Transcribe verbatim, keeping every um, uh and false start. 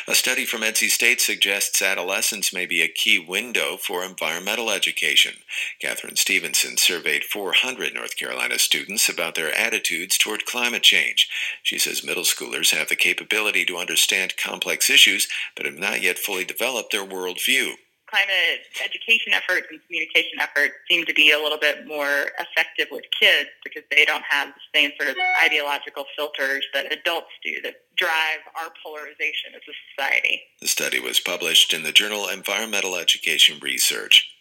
A study from N C State suggests adolescence may be a key window for environmental education. Catherine Stevenson surveyed four hundred North Carolina students about their attitudes toward climate change. She says middle schoolers have the capability to understand complex issues, but have not yet fully developed their worldview. Climate education efforts and communication efforts seem to be a little bit more effective with kids because they don't have the same sort of ideological filters that adults do that drive our polarization as a society. The study was published in the journal Environmental Education Research.